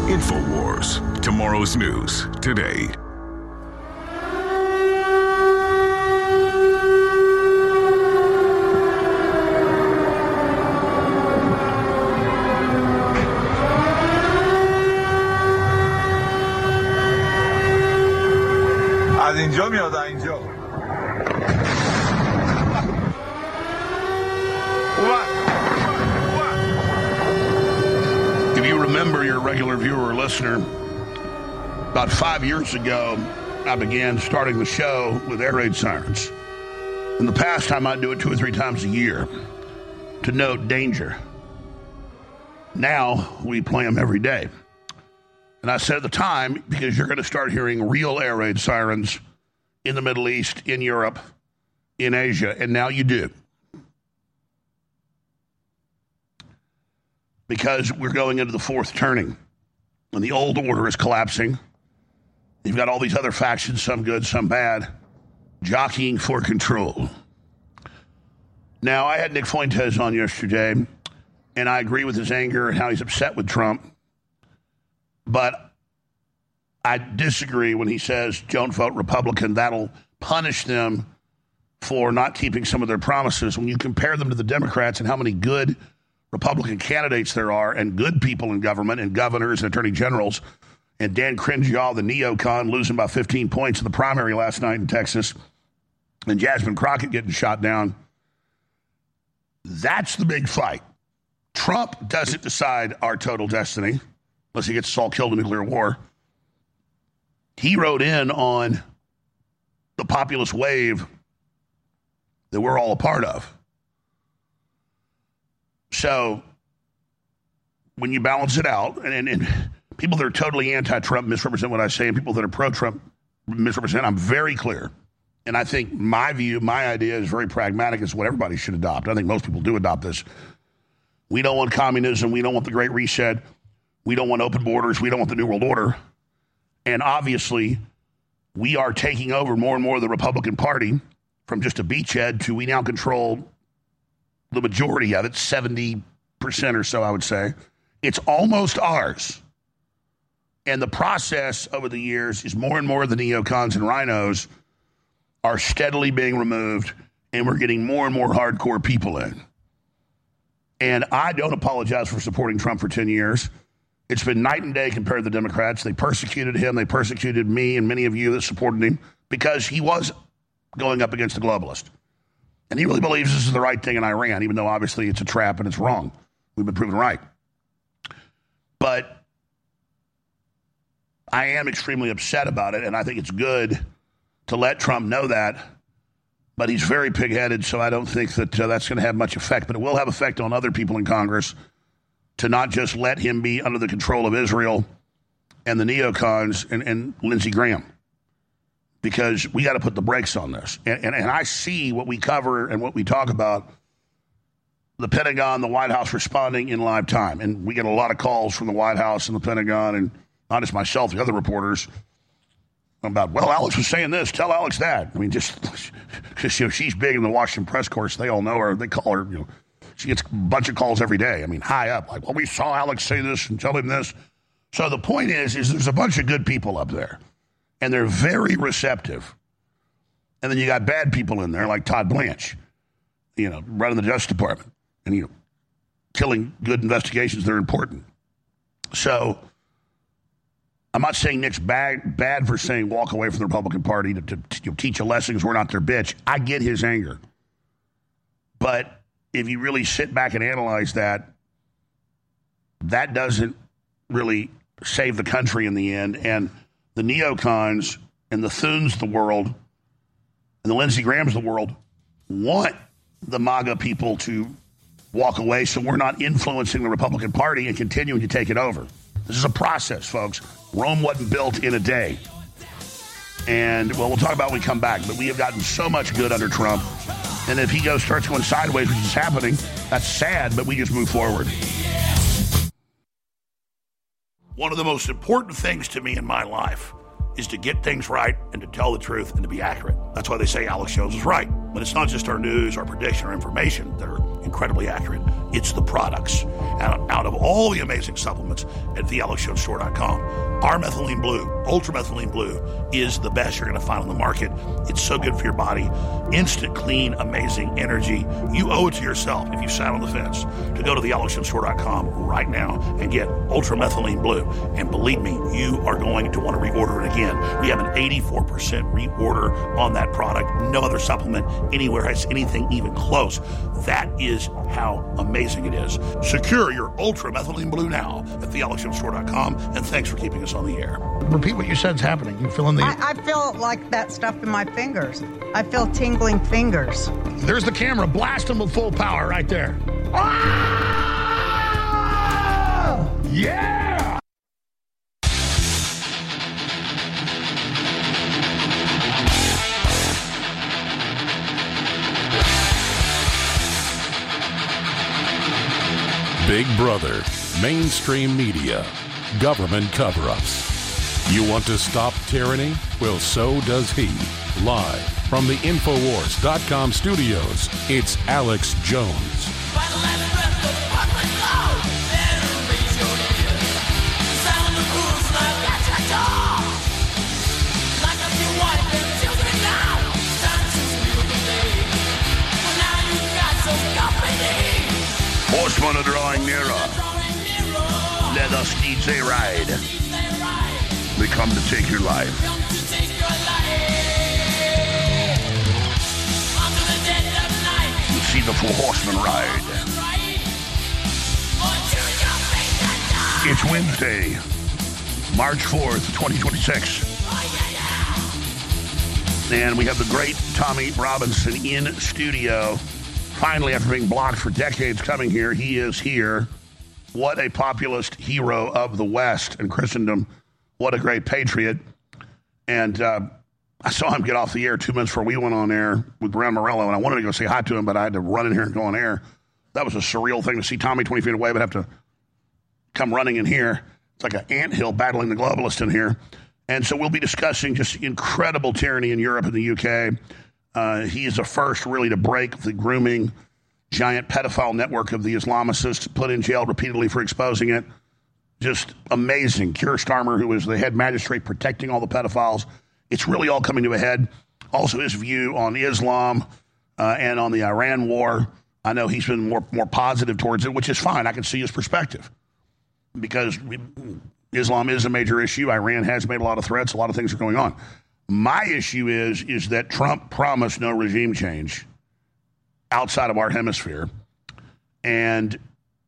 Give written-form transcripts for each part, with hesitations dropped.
InfoWars. Tomorrow's news today. از اینجا میاد اینجا. If you remember, your regular viewer or listener, about 5 years ago, I began starting the show with air raid sirens. In the past, I might do it 2 or 3 times a year to note danger. Now, we play them every day. And I said at the time, because you're going to start hearing real air raid sirens in the Middle East, in Europe, in Asia, and now you do. Because we're going into the fourth turning, and the old order is collapsing. You've got all these other factions, some good, some bad, jockeying for control. Now, I had Nick Fuentes on yesterday, and I agree with his anger and how he's upset with Trump. But I disagree when he says, don't vote Republican. That'll punish them for not keeping some of their promises. When you compare them to the Democrats and how many good Republican candidates there are and good people in government and governors and attorney generals, and Dan Crenshaw, the neocon, losing by 15 points in the primary last night in Texas, and Jasmine Crockett getting shot down, that's the big fight. Trump doesn't decide our total destiny, unless he gets us all killed in nuclear war. He rode in on the populist wave that we're all a part of. So when you balance it out, and people that are totally anti-Trump misrepresent what I say, and people that are pro-Trump misrepresent, I'm very clear. And I think my view, my idea is very pragmatic. It's what everybody should adopt. I think most people do adopt this. We don't want communism. We don't want the Great Reset. We don't want open borders. We don't want the New World Order. And obviously, we are taking over more and more of the Republican Party from just a beachhead to we now control the majority of it, 70% or so, I would say. It's almost ours. And the process over the years is more and more of the neocons and rhinos are steadily being removed, and we're getting more and more hardcore people in. And I don't apologize for supporting Trump for 10 years. It's been night and day compared to the Democrats. They persecuted him. They persecuted me and many of you that supported him because he was going up against the globalist. And he really believes this is the right thing in Iran, even though obviously it's a trap and it's wrong. We've been proven right. But I am extremely upset about it, and I think it's good to let Trump know that. But he's very pig-headed, so I don't think that that's going to have much effect. But it will have effect on other people in Congress to not just let him be under the control of Israel and the neocons and Lindsey Graham. Because we got to put the brakes on this. And I see what we cover and what we talk about, the Pentagon, the White House responding in live time. And we get a lot of calls from the White House and the Pentagon, and not just myself, the other reporters, about, well, Alex was saying this, tell Alex that. I mean, just because she's big in the Washington press corps, they all know her. They call her, she gets a bunch of calls every day. I mean, high up, like, well, we saw Alex say this and tell him this. So the point is there's a bunch of good people up there, and they're very receptive. And then you got bad people in there, like Todd Blanche, running the Justice Department and, killing good investigations that are important. So I'm not saying Nick's bad for saying walk away from the Republican Party to teach a lesson because we're not their bitch. I get his anger. But if you really sit back and analyze that, that doesn't really save the country in the end. And the neocons and the Thunes of the world and the Lindsey Grahams of the world want the MAGA people to walk away so we're not influencing the Republican Party and continuing to take it over. This is a process, folks. Rome wasn't built in a day. And, well, we'll talk about when we come back. But we have gotten so much good under Trump. And if he starts going sideways, which is happening, that's sad, but we just move forward. One of the most important things to me in my life is to get things right and to tell the truth and to be accurate. That's why they say Alex Jones is right. But it's not just our news, our prediction, our information that are incredibly accurate. It's the products. And out of all the amazing supplements at thealexshowstore.com, our methylene blue, ultra methylene blue, is the best you're going to find on the market. It's so good for your body. Instant, clean, amazing energy. You owe it to yourself, if you sat on the fence, to go to thealexshowstore.com right now and get ultra methylene blue. And believe me, you are going to want to reorder it again. We have an 84% reorder on that product. No other supplement anywhere has anything even close. That is how amazing it is. Secure your ultra methylene blue now at thealexshowstore.com, and thanks for keeping us on the air. Repeat what you said is happening. You feeling the... I feel like that stuff in my fingers. I feel tingling fingers. There's the camera. Blast them with full power right there. Ah! Yeah! Big Brother, mainstream media, government cover-ups. You want to stop tyranny? Well, so does he. Live from the Infowars.com studios, it's Alex Jones. Horsemen are drawing nearer. Let us DJ ride. They come to take your life. You see the four horsemen ride. It's Wednesday, March 4th, 2026. And we have the great Tommy Robinson in studio. Finally, after being blocked for decades coming here, he is here. What a populist hero of the West and Christendom. What a great patriot. And I saw him get off the air 2 minutes before we went on air with Brown Morello, and I wanted to go say hi to him, but I had to run in here and go on air. That was a surreal thing to see Tommy 20 feet away, but have to come running in here. It's like an anthill battling the globalist in here. And so we'll be discussing just incredible tyranny in Europe and the UK. He is the first really to break the grooming giant pedophile network of the Islamicists, put in jail repeatedly for exposing it. Just amazing. Keir Starmer, who was the head magistrate protecting all the pedophiles. It's really all coming to a head. Also his view on Islam and on the Iran war. I know he's been more positive towards it, which is fine. I can see his perspective because Islam is a major issue. Iran has made a lot of threats. A lot of things are going on. My issue is that Trump promised no regime change outside of our hemisphere. And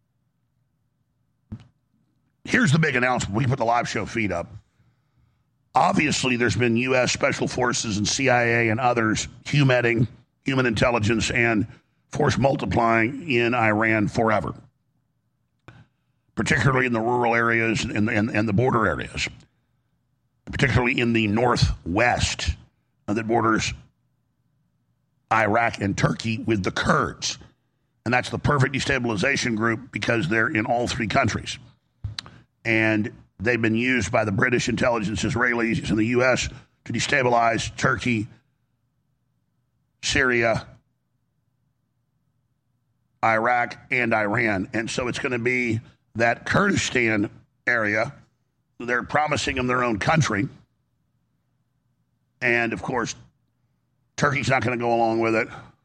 here's the big announcement. We put the live show feed up. Obviously, there's been U.S. Special Forces and CIA and others human intelligence and force multiplying in Iran forever, particularly in the rural areas and the border areas, particularly in the northwest that borders Iraq and Turkey with the Kurds. And that's the perfect destabilization group because they're in all three countries. And they've been used by the British intelligence, Israelis, and the U.S. to destabilize Turkey, Syria, Iraq, and Iran. And so it's going to be that Kurdistan area. They're promising them their own country. And, of course, Turkey's not going to go along with it.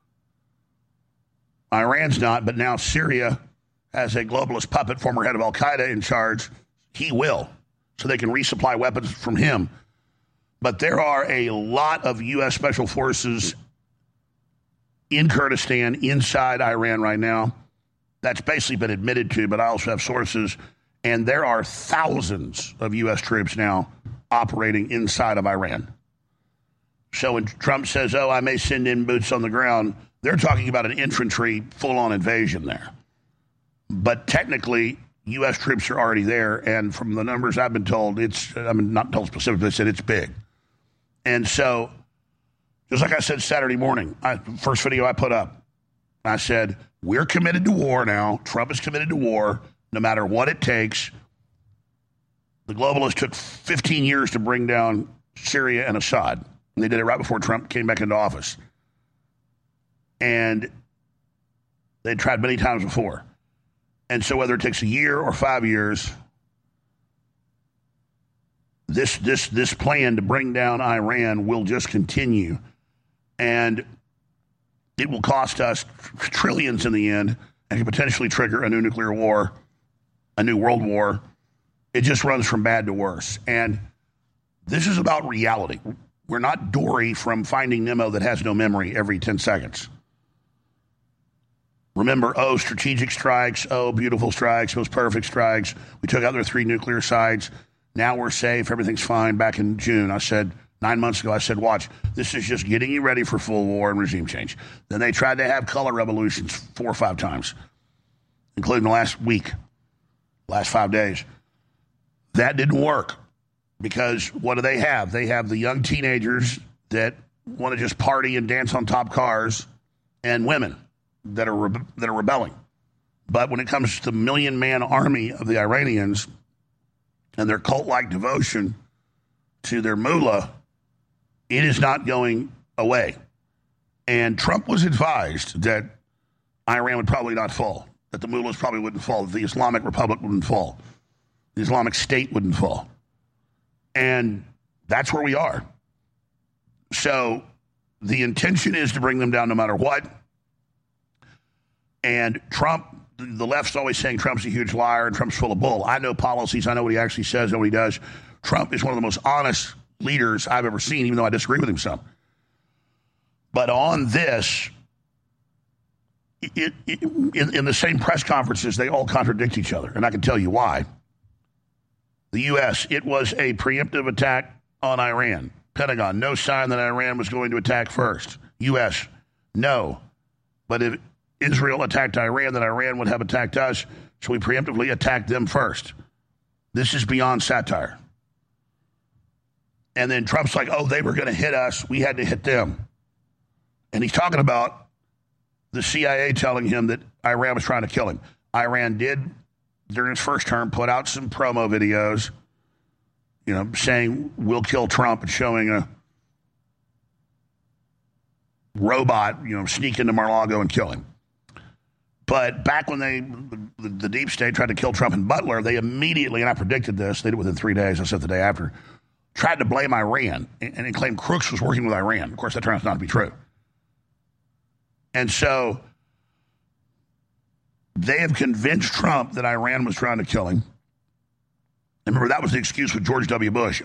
Iran's not, but now Syria has a globalist puppet, former head of al-Qaeda, in charge. He will, so they can resupply weapons from him. But there are a lot of U.S. Special Forces in Kurdistan, inside Iran right now. That's basically been admitted to, but I also have sources. And there are thousands of U.S. troops now operating inside of Iran. So when Trump says, I may send in boots on the ground, they're talking about an infantry full-on invasion there. But technically, U.S. troops are already there. And from the numbers I've been told, not told specifically, they said it's big. And so, just like I said Saturday morning, first video I put up, I said, we're committed to war now. Trump is committed to war. No matter what it takes. The globalists took 15 years to bring down Syria and Assad. And they did it right before Trump came back into office. And they tried many times before. And so whether it takes a year or 5 years, this plan to bring down Iran will just continue. And it will cost us trillions in the end and could potentially trigger a new nuclear war, a new world war. It just runs from bad to worse. And this is about reality. We're not Dory from Finding Nemo that has no memory every 10 seconds. Remember, strategic strikes, beautiful strikes, most perfect strikes. We took out their 3 nuclear sites. Now we're safe. Everything's fine. Back in June, I said, 9 months ago, I said, watch, this is just getting you ready for full war and regime change. Then they tried to have color revolutions 4 or 5 times, including the last week, last 5 days. That didn't work because what do they have? They have the young teenagers that want to just party and dance on top cars and women that are rebelling. But when it comes to the million-man army of the Iranians and their cult-like devotion to their mullah, it is not going away. And Trump was advised that Iran would probably not fall, that the mullahs probably wouldn't fall, that the Islamic Republic wouldn't fall, the Islamic State wouldn't fall. And that's where we are. So the intention is to bring them down no matter what. And Trump, the left's always saying Trump's a huge liar and Trump's full of bull. I know policies. I know what he actually says, know what he does. Trump is one of the most honest leaders I've ever seen, even though I disagree with him some. But on this, in the same press conferences, they all contradict each other. And I can tell you why. The U.S., it was a preemptive attack on Iran. Pentagon, no sign that Iran was going to attack first. U.S., no. But if Israel attacked Iran, then Iran would have attacked us, so we preemptively attacked them first. This is beyond satire. And then Trump's like, they were going to hit us. We had to hit them. And he's talking about the CIA telling him that Iran was trying to kill him. Iran did, during his first term, put out some promo videos, saying we'll kill Trump and showing a robot, sneak into Mar-a-Lago and kill him. But back when the deep state tried to kill Trump and Butler, they immediately, and I predicted this, they did it within 3 days, I said the day after, tried to blame Iran and claimed Crooks was working with Iran. Of course, that turns out not to be true. And so they have convinced Trump that Iran was trying to kill him. And remember, that was the excuse with George W. Bush.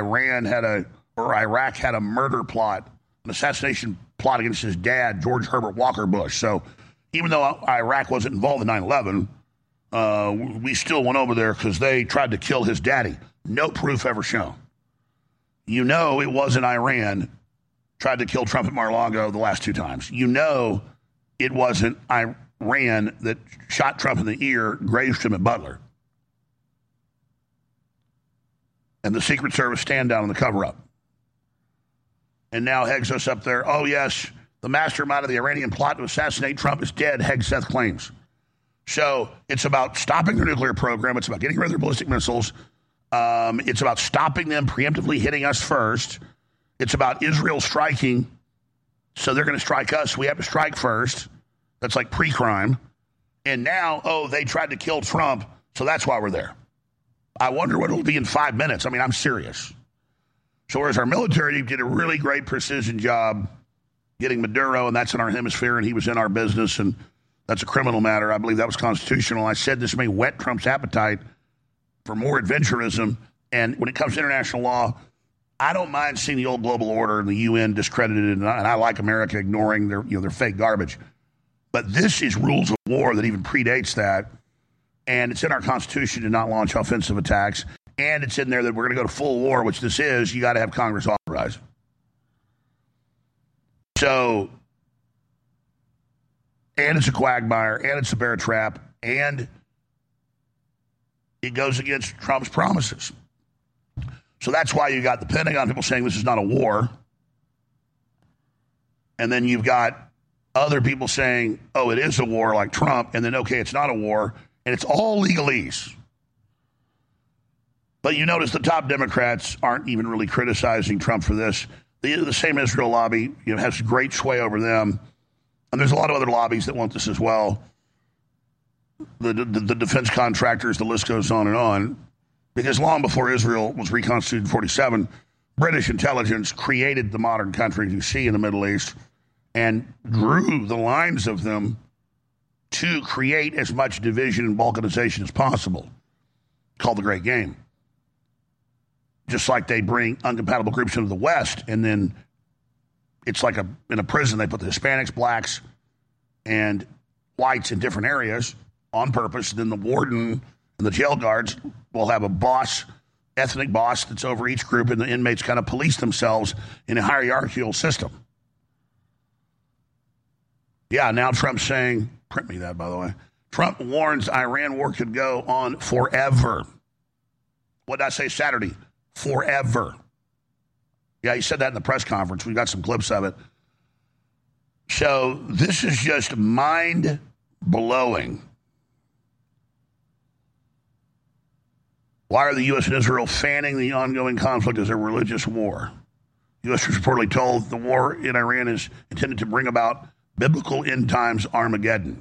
Iraq had a murder plot, an assassination plot against his dad, George Herbert Walker Bush. So even though Iraq wasn't involved in 9/11, we still went over there because they tried to kill his daddy. No proof ever shown. It wasn't Iran tried to kill Trump at Mar-a-Lago the last 2 times. It wasn't Iran that shot Trump in the ear, grazed him at Butler. And the Secret Service stand down on the cover-up. And now Hegseth up there, yes, the mastermind of the Iranian plot to assassinate Trump is dead, Hegseth claims. So it's about stopping their nuclear program. It's about getting rid of their ballistic missiles. It's about stopping them preemptively hitting us first. It's about Israel striking. So they're going to strike us. We have to strike first. That's like pre-crime. And now, they tried to kill Trump. So that's why we're there. I wonder what it'll be in 5 minutes. I mean, I'm serious. So whereas our military did a really great precision job getting Maduro, and that's in our hemisphere, and he was in our business, and that's a criminal matter. I believe that was constitutional. I said this may whet Trump's appetite for more adventurism. And when it comes to international law, I don't mind seeing the old global order and the UN discredited, and I like America ignoring their fake garbage. But this is rules of war that even predates that, and it's in our Constitution to not launch offensive attacks, and it's in there that we're going to go to full war, which this is. You got to have Congress authorize. So, and it's a quagmire, and it's a bear trap, and it goes against Trump's promises. So that's why you got the Pentagon people saying this is not a war. And then you've got other people saying, it is a war like Trump. And then, it's not a war. And it's all legalese. But you notice the top Democrats aren't even really criticizing Trump for this. The same Israel lobby has great sway over them. And there's a lot of other lobbies that want this as well. the defense contractors, the list goes on and on. Because long before Israel was reconstituted in 1947, British intelligence created the modern countries you see in the Middle East and drew the lines of them to create as much division and balkanization as possible, called the Great Game. Just like they bring incompatible groups into the West, and then it's like in a prison, they put the Hispanics, blacks, and whites in different areas on purpose. Then the warden and the jail guards will have a boss, ethnic boss that's over each group, and the inmates kind of police themselves in a hierarchical system. Yeah, now Trump's saying, print me that, by the way. Trump warns Iran war could go on forever. What did I say Saturday? Forever. Yeah, he said that in the press conference. We got some clips of it. So this is just mind-blowing. Why are the U.S. and Israel fanning the ongoing conflict as a religious war? The U.S. was reportedly told the war in Iran is intended to bring about biblical end times Armageddon.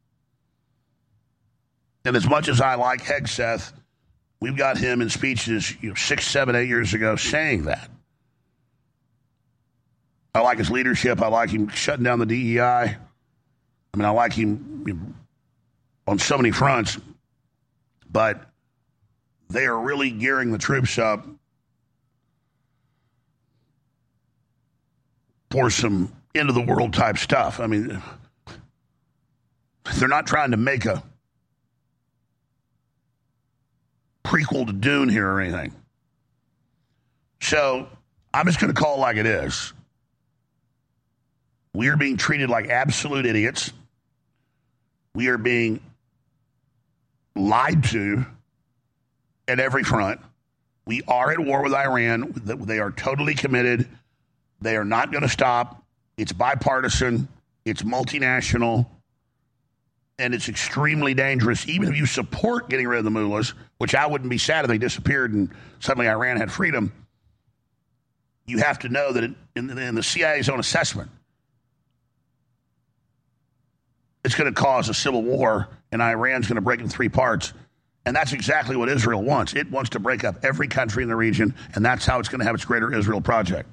And as much as I like Hegseth, we've got him in speeches 6, 7, 8 years ago saying that. I like his leadership. I like him shutting down the DEI. I mean, I like him on so many fronts. But they are really gearing the troops up for some end-of-the-world type stuff. I mean, they're not trying to make a prequel to Dune here or anything. So I'm just going to call it like it is. We are being treated like absolute idiots. We are being lied to at every front. We are at war with Iran. They are totally committed. They are not going to stop. It's bipartisan. It's multinational. And it's extremely dangerous. Even if you support getting rid of the mullahs, which I wouldn't be sad if they disappeared and suddenly Iran had freedom, you have to know that in the CIA's own assessment, it's going to cause a civil war, and Iran's going to break in 3 parts. And that's exactly what Israel wants. It wants to break up every country in the region, and that's how it's going to have its Greater Israel Project.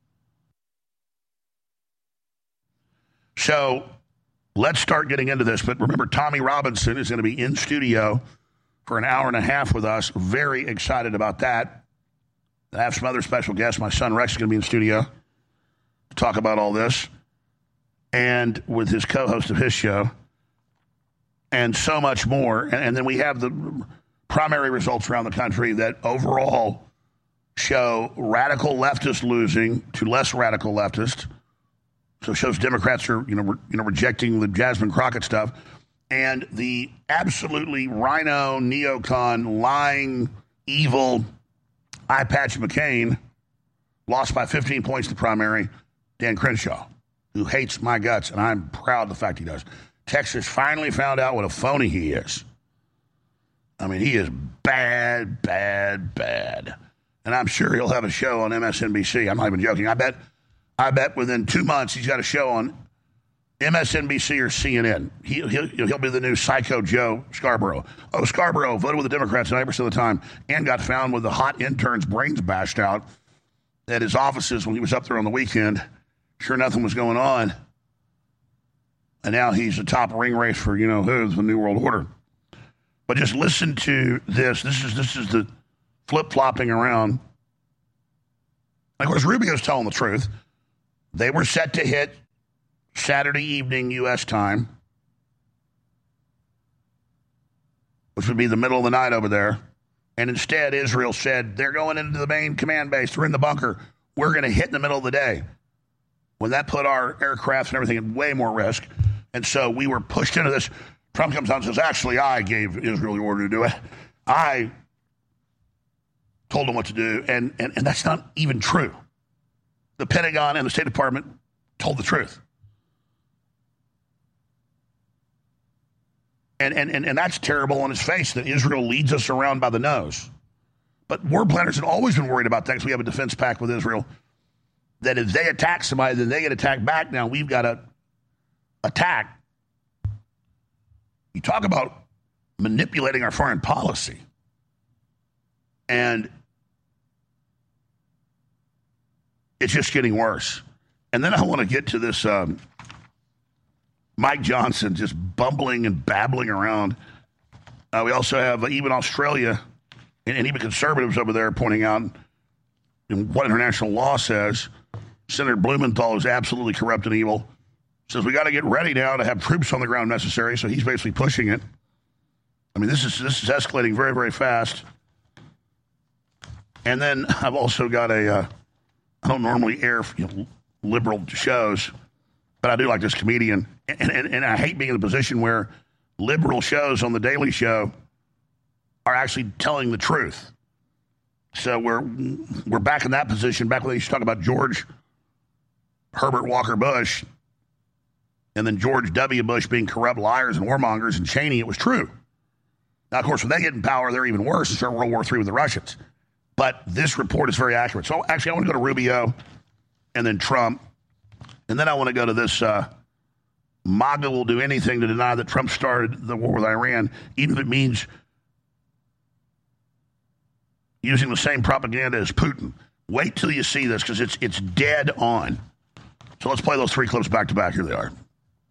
So let's start getting into this. But remember, Tommy Robinson is going to be in studio for an hour and a half with us. Very excited about that. I have some other special guests. My son Rex is going to be in studio to talk about all this, and with his co-host of his show, and so much more. And then we have the primary results around the country that overall show radical leftists losing to less radical leftists. So it shows Democrats are, rejecting the Jasmine Crockett stuff. And the absolutely rhino, neocon, lying, evil, eye patch McCain lost by 15 points the primary, Dan Crenshaw, who hates my guts, and I'm proud of the fact he does. Texas finally found out what a phony he is. I mean, he is bad, bad, bad. And I'm sure he'll have a show on MSNBC. I'm not even joking. I bet within 2 months he's got a show on MSNBC or CNN. He'll be the new Psycho Joe Scarborough. Oh, Scarborough voted with the Democrats 90% of the time and got found with the hot intern's brains bashed out at his offices when he was up there on the weekend. Sure nothing was going on. And now he's a top ring race for, who, the New World Order. But just listen to this. This is the flip-flopping around. And of course, Rubio's telling the truth. They were set to hit Saturday evening U.S. time, which would be the middle of the night over there. And instead, Israel said, they're going into the main command base. They're in the bunker. We're going to hit in the middle of the day. When that put our aircraft and everything at way more risk. And so we were pushed into this. Trump comes out and says, actually, I gave Israel the order to do it. I told them what to do. And that's not even true. The Pentagon and the State Department told the truth. And that's terrible on its face that Israel leads us around by the nose. But war planners had always been worried about that because we have a defense pact with Israel. That if they attack somebody, then they get attacked back. Now we've got to attack. You talk about manipulating our foreign policy. And it's just getting worse. And then I want to get to this Mike Johnson just bumbling and babbling around. We also have even Australia and even conservatives over there pointing out what international law says. Senator Blumenthal is absolutely corrupt and evil. Says we got to get ready now to have troops on the ground necessary. So he's basically pushing it. I mean, this is escalating very, very fast. And then I've also got I don't normally air liberal shows, but I do like this comedian. And I hate being in a position where liberal shows on The Daily Show are actually telling the truth. So we're back in that position, back when they used to talk about George Herbert Walker Bush and then George W. Bush being corrupt liars and warmongers, and Cheney, it was true. Now, of course, when they get in power, they're even worse and start World War III with the Russians. But this report is very accurate. So actually, I want to go to Rubio and then Trump. And then I want to go to this MAGA will do anything to deny that Trump started the war with Iran, even if it means using the same propaganda as Putin. Wait till you see this, because it's dead on. So let's play those three clips back to back. Here they are.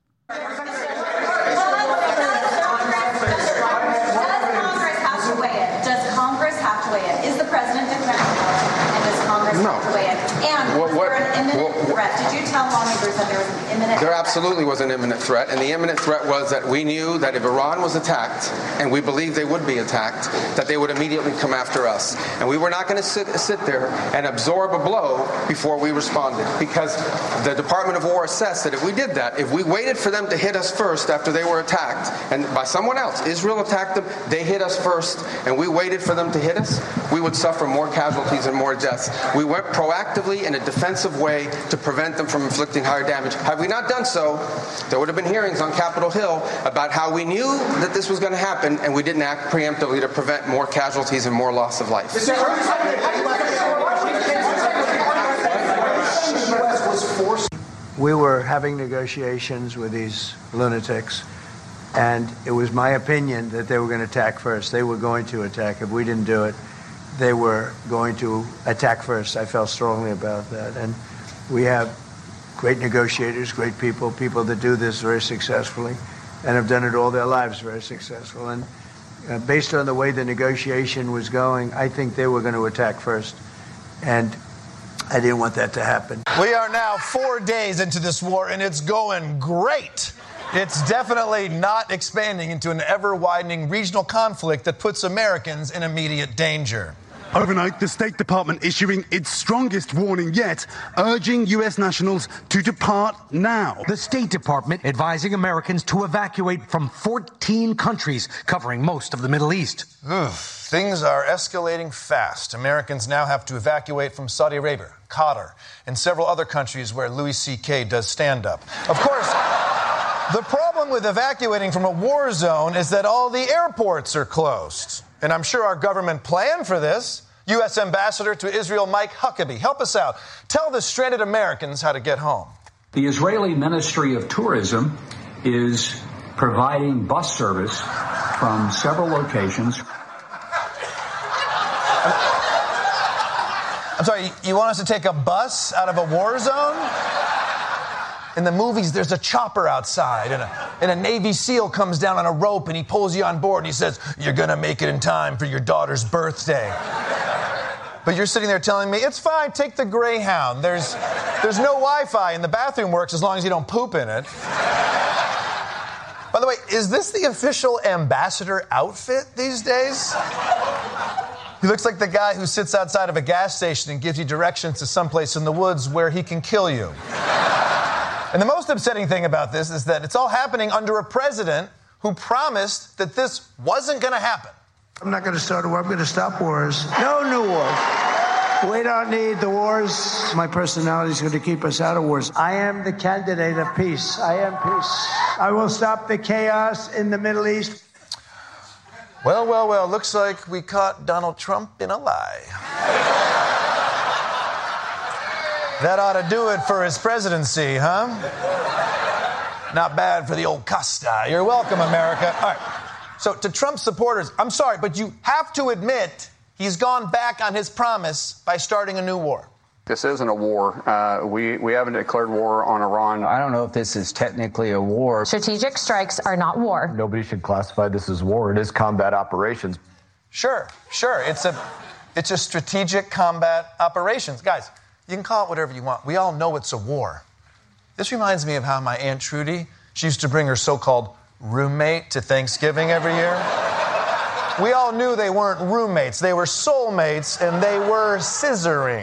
Does Congress have to weigh in? Is the president declaring war, and does Congress have to weigh in? And was there an imminent threat? Did you tell lawmakers that there was an imminent threat? There absolutely was an imminent threat, and the imminent threat was that we knew that if Iran was attacked, and we believed they would be attacked, that they would immediately come after us. And we were not going to sit there and absorb a blow before we responded, because the Department of War assessed that if we did that, if we waited for them to hit us first after they were attacked, and by someone else, Israel attacked them, they hit us first, and we waited for them to hit us, we would suffer more casualties and more deaths. We went proactively in a defensive way to prevent them from inflicting higher damage. Had we not done so, there would have been hearings on Capitol Hill about how we knew that this was going to happen, and we didn't act preemptively to prevent more casualties and more loss of life. We were having negotiations with these lunatics, and it was my opinion that they were going to attack first. They were going to attack. If we didn't do it, they were going to attack first. I felt strongly about that. And we have great negotiators, great people that do this very successfully and have done it all their lives very successful. And based on the way the negotiation was going, I think they were going to attack first. And I didn't want that to happen. We are now 4 days into this war, and it's going great. It's definitely not expanding into an ever-widening regional conflict that puts Americans in immediate danger. Overnight, the State Department issuing its strongest warning yet, urging U.S. nationals to depart now. The State Department advising Americans to evacuate from 14 countries, covering most of the Middle East. Things are escalating fast. Americans now have to evacuate from Saudi Arabia, Qatar, and several other countries where Louis C.K. does stand-up. Of course, the problem with evacuating from a war zone is that all the airports are closed. And I'm sure our government planned for this. U.S. Ambassador to Israel Mike Huckabee, help us out. Tell the stranded Americans how to get home. The Israeli Ministry of Tourism is providing bus service from several locations. I'm sorry, you want us to take a bus out of a war zone? In the movies, there's a chopper outside, and a Navy SEAL comes down on a rope, and he pulls you on board, and he says, "You're going to make it in time for your daughter's birthday." But you're sitting there telling me, it's fine, take the Greyhound. There's no Wi-Fi, and the bathroom works as long as you don't poop in it. By the way, is this the official ambassador outfit these days? He looks like the guy who sits outside of a gas station and gives you directions to someplace in the woods where he can kill you. And the most upsetting thing about this is that it's all happening under a president who promised that this wasn't going to happen. I'm not going to start a war. I'm going to stop wars. No new wars. We don't need the wars. My personality is going to keep us out of wars. I am the candidate of peace. I am peace. I will stop the chaos in the Middle East. Well, looks like we caught Donald Trump in a lie. That ought to do it for his presidency, huh? Not bad for the old Costa. You're welcome, America. All right. So to Trump's supporters, I'm sorry, but you have to admit he's gone back on his promise by starting a new war. This isn't a war. We haven't declared war on Iran. I don't know if this is technically a war. Strategic strikes are not war. Nobody should classify this as war. It is combat operations. Sure. It's a strategic combat operations. Guys, you can call it whatever you want. We all know it's a war. This reminds me of how my Aunt Trudy, she used to bring her so-called roommate to Thanksgiving every year. We all knew they weren't roommates. They were soulmates, and they were scissoring.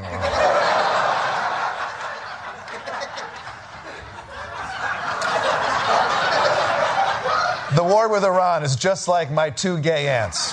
The war with Iran is just like my two gay aunts.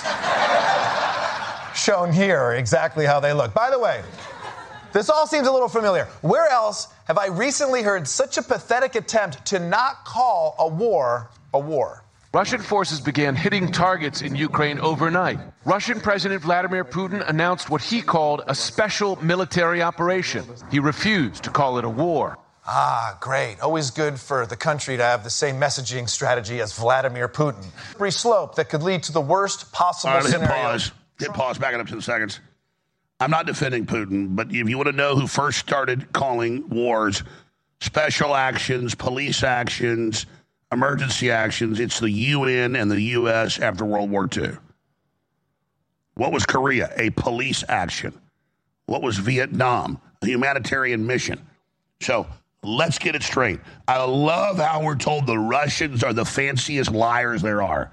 Shown here exactly how they look. By the way, this all seems a little familiar. Where else have I recently heard such a pathetic attempt to not call a war a war? Russian forces began hitting targets in Ukraine overnight. Russian President Vladimir Putin announced what he called a special military operation. He refused to call it a war. Ah, great. Always good for the country to have the same messaging strategy as Vladimir Putin. Slippery slope that could lead to the worst possible scenario. Hit pause, back it up 10 seconds. I'm not defending Putin, but if you want to know who first started calling wars special actions, police actions, emergency actions, it's the UN and the U.S. after World War II. What was Korea? A police action. What was Vietnam? A humanitarian mission. So let's get it straight. I love how we're told the Russians are the fanciest liars there are.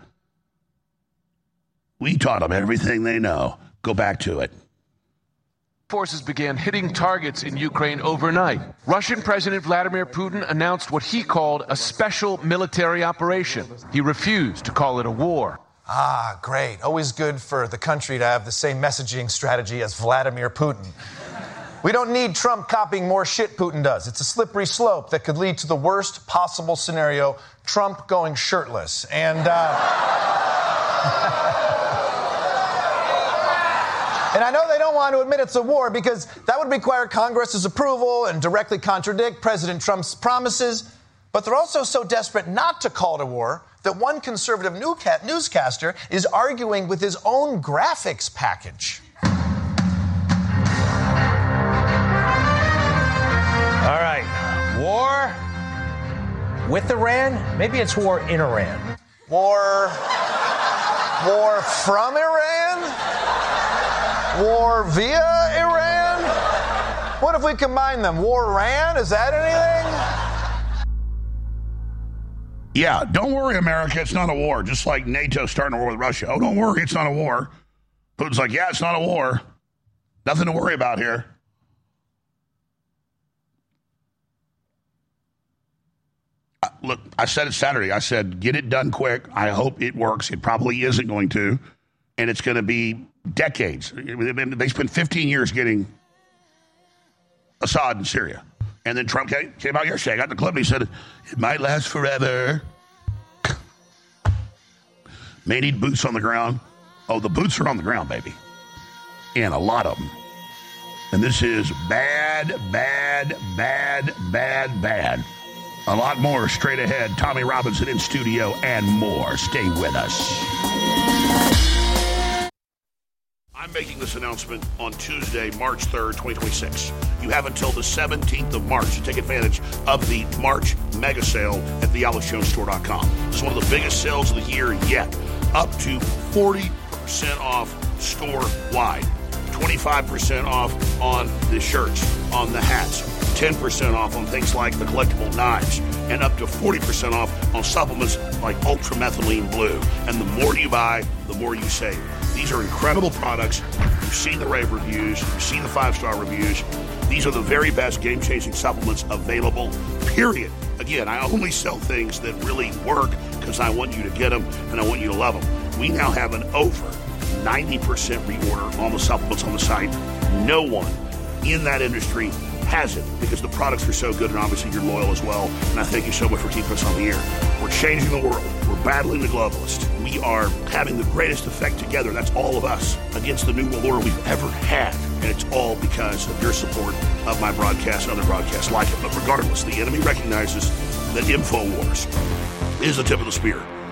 We taught them everything they know. Go back to it. Forces began hitting targets in Ukraine overnight. Russian President Vladimir Putin announced what he called a special military operation. He refused to call it a war. Ah, great. Always good for the country to have the same messaging strategy as Vladimir Putin. We don't need Trump copying more shit Putin does. It's a slippery slope that could lead to the worst possible scenario, Trump going shirtless. And I know they don't want to admit it's a war because that would require Congress's approval and directly contradict President Trump's promises. But they're also so desperate not to call it a war that one conservative newscaster is arguing with his own graphics package. All right. War with Iran? Maybe it's war in Iran. War from Iran? War via Iran? What if we combine them? War-ran? Is that anything? Yeah, don't worry, America. It's not a war. Just like NATO starting a war with Russia. Oh, don't worry. It's not a war. Putin's like, yeah, it's not a war. Nothing to worry about here. Look, I said it Saturday. I said, get it done quick. I hope it works. It probably isn't going to. And it's going to be decades. They spent 15 years getting Assad in Syria. And then Trump came out yesterday. I got the clip and he said, it might last forever. May need boots on the ground. Oh, the boots are on the ground, baby. And a lot of them. And this is bad, bad, bad, bad, bad. A lot more straight ahead. Tommy Robinson in studio and more. Stay with us. I'm making this announcement on Tuesday, March 3rd, 2026. You have until the 17th of March to take advantage of the March mega sale at thealexjonesstore.com. This is one of the biggest sales of the year yet. Up to 40% off store-wide. 25% off on the shirts, on the hats. 10% off on things like the collectible knives. And up to 40% off on supplements like Ultramethylene Blue. And the more you buy, the more you save. These are incredible products. You've seen the rave reviews. You've seen the 5-star reviews. These are the very best game-changing supplements available, period. Again, I only sell things that really work because I want you to get them and I want you to love them. We now have an over 90% reorder on the supplements on the site. No one in that industry has it because the products are so good, and obviously you're loyal as well. And I thank you so much for keeping us on the air. We're changing the world. We're battling the globalists. We are having the greatest effect together, that's all of us, against the new world order we've ever had. And it's all because of your support of my broadcast and other broadcasts like it. But regardless, the enemy recognizes that InfoWars is the tip of the spear.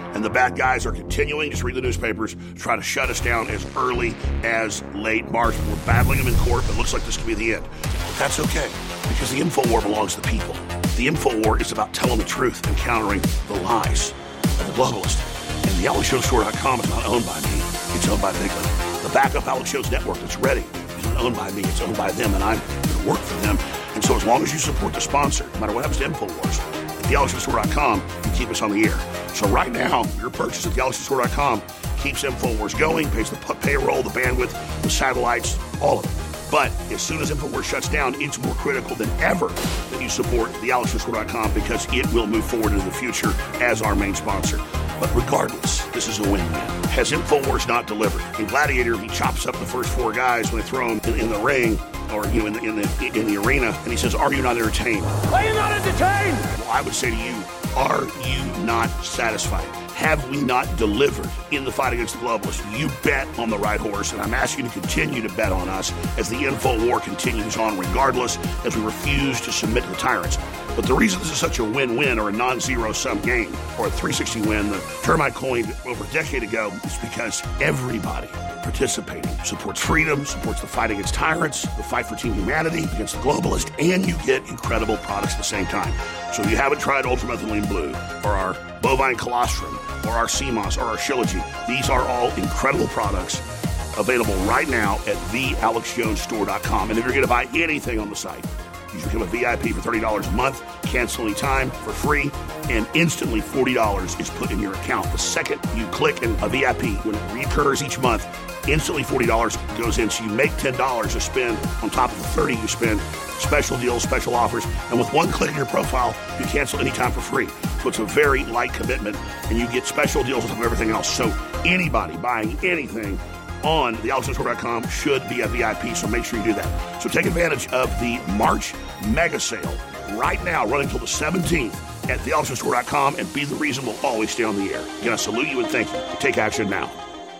And the bad guys are continuing, just read the newspapers, to try to shut us down as early as late March. We're battling them in court, but it looks like this could be the end. But that's okay, because the InfoWar belongs to the people. The InfoWar is about telling the truth and countering the lies of the globalists. And the AlexJonesStore.com is not owned by me. It's owned by Bigland. The backup Alex Jones network that's ready is not owned by me. It's owned by them, and I'm going to work for them. And so as long as you support the sponsor, no matter what happens to InfoWars, at thealexjonesstore.com, you keep us on the air. So right now, your purchase at thealexjonesstore.com keeps InfoWars going, pays the payroll, the bandwidth, the satellites, all of it. But as soon as InfoWars shuts down, it's more critical than ever that you support thealexjonesstore.com, because it will move forward into the future as our main sponsor. But regardless, this is a win-win. Has InfoWars not delivered? In Gladiator, he chops up the first 4 guys when they throw them in the ring, or in the arena, and he says, "Are you not entertained? Are you not entertained?" Well, I would say to you, are you not satisfied? Have we not delivered in the fight against the globalists? You bet on the right horse, and I'm asking you to continue to bet on us as the InfoWar continues on, regardless, as we refuse to submit to the tyrants. But the reason this is such a win-win, or a non-zero-sum game, or a 360 win, the term I coined over a decade ago, is because everybody participating supports freedom, supports the fight against tyrants, the fight for team humanity against the globalist, and you get incredible products at the same time. So if you haven't tried Ultramethylene Blue, or our Bovine Colostrum, or our CMOS, or our Shilajit, these are all incredible products available right now at thealexjonesstore.com. And if you're going to buy anything on the site, you should become a VIP for $30 a month, cancel any time for free, and instantly $40 is put in your account. The second you click in a VIP, when it recurs each month, instantly $40 goes in, so you make $10 to spend on top of the $30 you spend. Special deals, special offers, and with one click in your profile, you cancel anytime for free. So it's a very light commitment, and you get special deals on top of everything else. So anybody buying anything on thealexjonesstore.com should be a VIP, so make sure you do that. So take advantage of the March mega sale right now, running until the 17th at thealexjonesstore.com, and be the reason we'll always stay on the air. Again, I salute you and thank you. Take action now.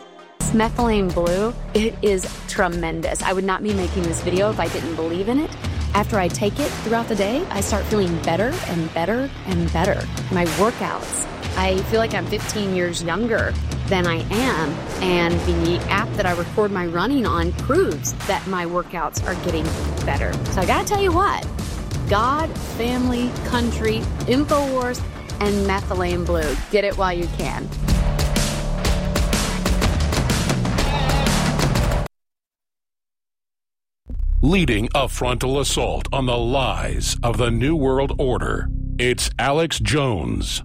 Methylene Blue, it is tremendous. I would not be making this video if I didn't believe in it. After I take it throughout the day, I start feeling better and better and better. My workouts, I feel like I'm 15 years younger than I am, and the app that I record my running on proves that my workouts are getting better. So I gotta tell you what, God, family, country, InfoWars, and Methylene Blue. Get it while you can. Leading a frontal assault on the lies of the New World Order, it's Alex Jones.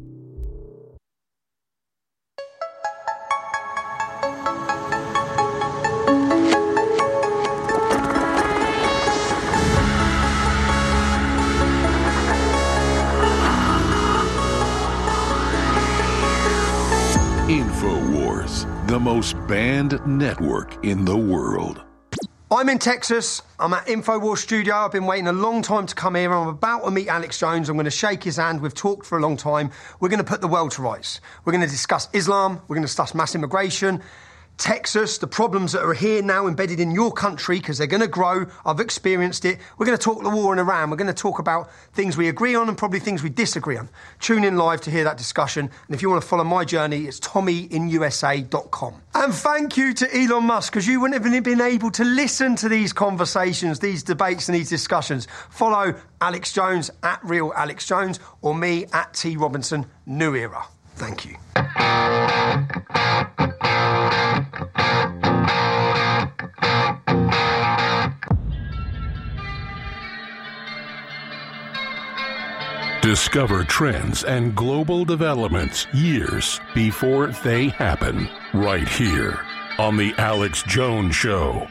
InfoWars, the most banned network in the world. I'm in Texas. I'm at InfoWars Studio. I've been waiting a long time to come here. I'm about to meet Alex Jones. I'm going to shake his hand. We've talked for a long time. We're going to put the world to rights. We're going to discuss Islam. We're going to discuss mass immigration, Texas, the problems that are here now embedded in your country, because they're going to grow. I've experienced it. We're going to talk the war in Iran. We're going to talk about things we agree on and probably things we disagree on. Tune in live to hear that discussion. And if you want to follow my journey, it's TommyInUSA.com. And thank you to Elon Musk, because you wouldn't have been able to listen to these conversations, these debates and these discussions. Follow Alex Jones at Real Alex Jones, or me at T Robinson New Era. Thank you. Discover trends and global developments years before they happen, right here on The Alex Jones Show.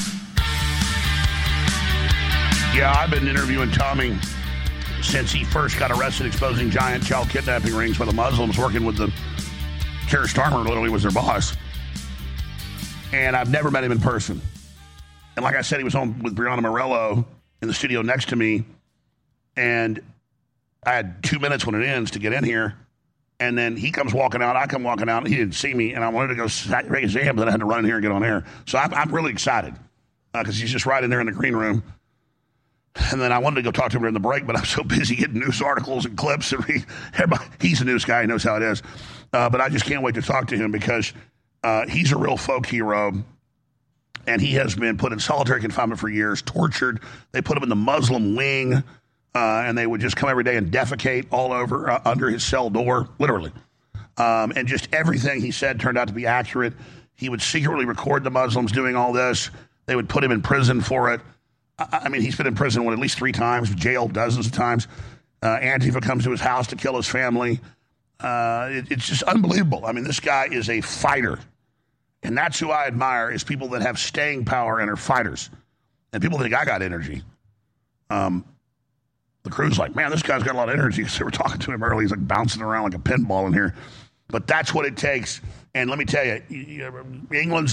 Yeah, I've been interviewing Tommy since he first got arrested exposing giant child kidnapping rings by the Muslims, working with the terrorist armor, literally was their boss. And I've never met him in person. And like I said, he was home with Brianna Morello in the studio next to me, and I had 2 minutes when it ends to get in here, and then he comes walking out, I come walking out, and he didn't see me, and I wanted to go make his jam, but then I had to run in here and get on air. So I'm really excited, because he's just right in there in the green room. And then I wanted to go talk to him during the break, but I'm so busy getting news articles and clips. And he's a news guy. He knows how it is. But I just can't wait to talk to him because he's a real folk hero. And he has been put in solitary confinement for years, tortured. They put him in the Muslim wing, and they would just come every day and defecate all over under his cell door, literally. And just everything he said turned out to be accurate. He would secretly record the Muslims doing all this. They would put him in prison for it. I mean, he's been in prison, at least 3 times, jailed dozens of times. Antifa comes to his house to kill his family. It's just unbelievable. I mean, this guy is a fighter. And that's who I admire, is people that have staying power and are fighters. And people think I got energy. The crew's like, man, this guy's got a lot of energy. So we're talking to him early. He's like bouncing around like a pinball in here. But that's what it takes. And let me tell you, England's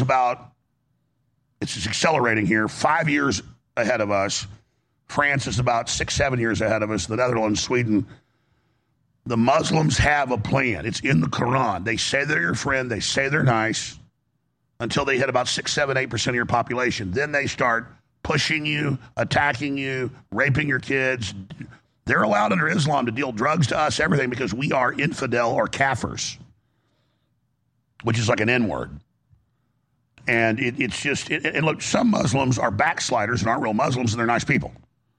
it's accelerating here. 5 years ahead of us. France is about 6-7 years ahead of us. The Netherlands, Sweden. The Muslims have a plan. It's in the Quran. They say they're your friend. They say they're nice until they hit about 6, 7, 8% of your population. Then they start pushing you, attacking you, raping your kids. They're allowed under Islam to deal drugs to us, everything, because we are infidel or kafirs, which is like an N-word. And it's just, and look, some Muslims are backsliders and aren't real Muslims, and they're nice people.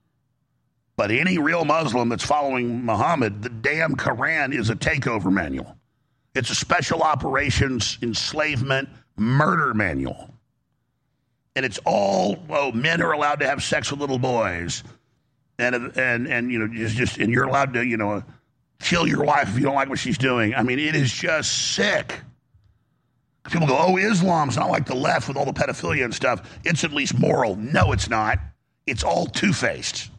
But any real Muslim that's following Muhammad, the damn Quran is a takeover manual. It's a special operations, enslavement, murder manual. And it's all, men are allowed to have sex with little boys. And and you're allowed to, kill your wife if you don't like what she's doing. I mean, it is just sick. People go, Islam's not like the left with all the pedophilia and stuff. It's at least moral. No, it's not. It's all two-faced.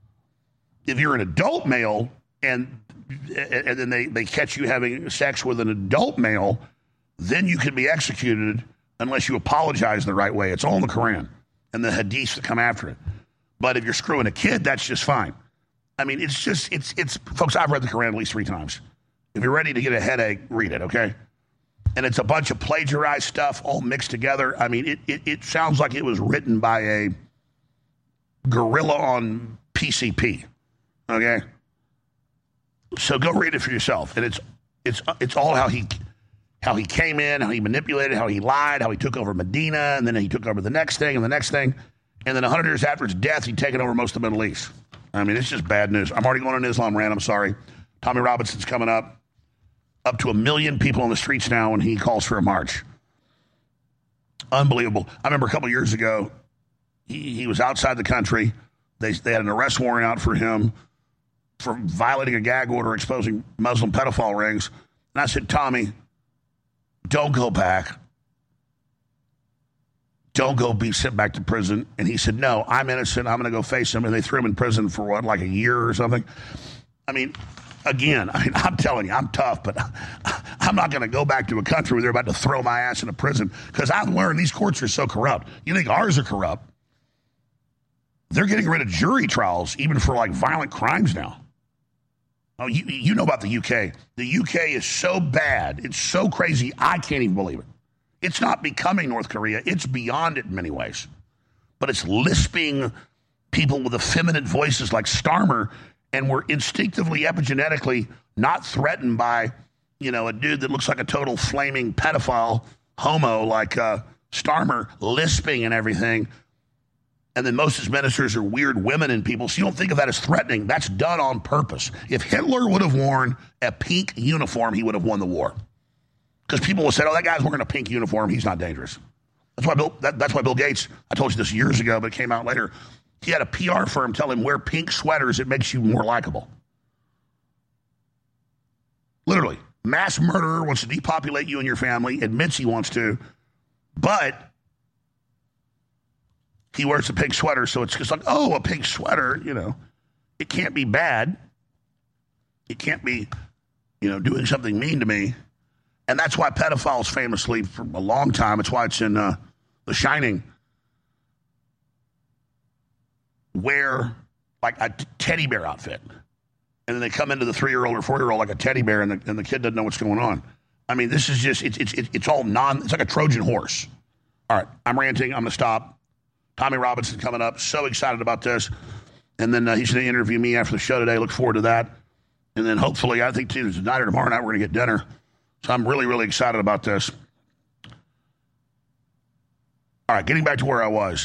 If you're an adult male and then they catch you having sex with an adult male, then you can be executed unless you apologize the right way. It's all in the Quran and the hadiths that come after it. But if you're screwing a kid, that's just fine. I mean, it's folks, I've read the Quran at least 3 times. If you're ready to get a headache, read it, okay? And it's a bunch of plagiarized stuff all mixed together. I mean, it sounds like it was written by a gorilla on PCP, okay? So go read it for yourself. And it's all how he came in, how he manipulated, how he lied, how he took over Medina, and then he took over the next thing and the next thing. And then 100 years after his death, he'd taken over most of the Middle East. I mean, it's just bad news. I'm already going on an Islam rant. I'm sorry. Tommy Robinson's coming up. Up to 1 million people on the streets now, and he calls for a march. Unbelievable. I remember a couple of years ago, he was outside the country. They had an arrest warrant out for him for violating a gag order exposing Muslim pedophile rings. And I said, Tommy, don't go back. Don't go be sent back to prison. And he said, no, I'm innocent. I'm going to go face him. And they threw him in prison for like a year or something. I mean, again, I'm telling you, I'm tough, but I'm not going to go back to a country where they're about to throw my ass in a prison because I've learned these courts are so corrupt. You think ours are corrupt? They're getting rid of jury trials even for like violent crimes now. Oh, you know about the UK. The UK is so bad. It's so crazy. I can't even believe it. It's not becoming North Korea. It's beyond it in many ways. But it's lisping people with effeminate voices like Starmer, and we're instinctively, epigenetically not threatened by, a dude that looks like a total flaming pedophile homo like Starmer, lisping and everything. And then most of his ministers are weird women and people. So you don't think of that as threatening. That's done on purpose. If Hitler would have worn a pink uniform, he would have won the war. Because people will say, that guy's wearing a pink uniform. He's not dangerous. That's why Bill Gates, I told you this years ago, but it came out later. He had a PR firm tell him, wear pink sweaters. It makes you more likable. Literally. Mass murderer wants to depopulate you and your family, admits he wants to, but he wears a pink sweater, so it's just like, a pink sweater, It can't be bad. It can't be, doing something mean to me. And that's why pedophiles famously, for a long time, it's why it's in The Shining, wear like a teddy bear outfit. And then they come into the 3-year-old or 4-year-old like a teddy bear, and the kid doesn't know what's going on. I mean, this is just, it's all it's like a Trojan horse. All right, I'm ranting. I'm going to stop. Tommy Robinson coming up. So excited about this. And then he's going to interview me after the show today. Look forward to that. And then hopefully, I think tonight or tomorrow night, we're going to get dinner. So I'm really, really excited about this. All right, getting back to where I was.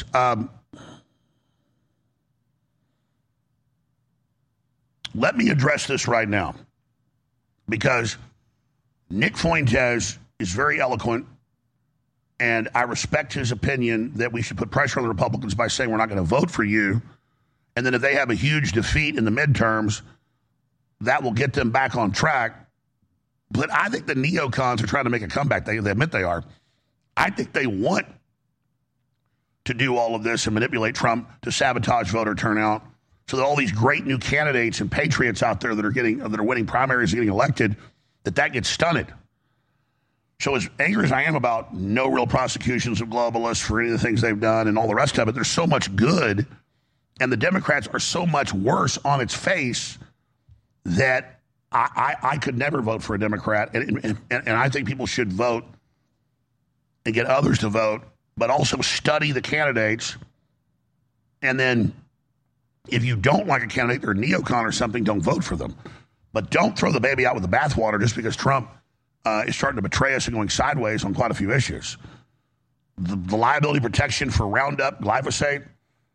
Let me address this right now, because Nick Fuentes is very eloquent, and I respect his opinion that we should put pressure on the Republicans by saying we're not going to vote for you. And then if they have a huge defeat in the midterms, that will get them back on track. But I think the neocons are trying to make a comeback. They admit they are. I think they want to do all of this and manipulate Trump to sabotage voter turnout so that all these great new candidates and patriots out there that are winning primaries and getting elected, that gets stunted. So as angry as I am about no real prosecutions of globalists for any of the things they've done and all the rest of it, there's so much good, and the Democrats are so much worse on its face that I could never vote for a Democrat. And I think people should vote and get others to vote, but also study the candidates. And then if you don't like a candidate, they're a neocon or something, don't vote for them. But don't throw the baby out with the bathwater just because Trump is starting to betray us and going sideways on quite a few issues. The liability protection for Roundup, glyphosate,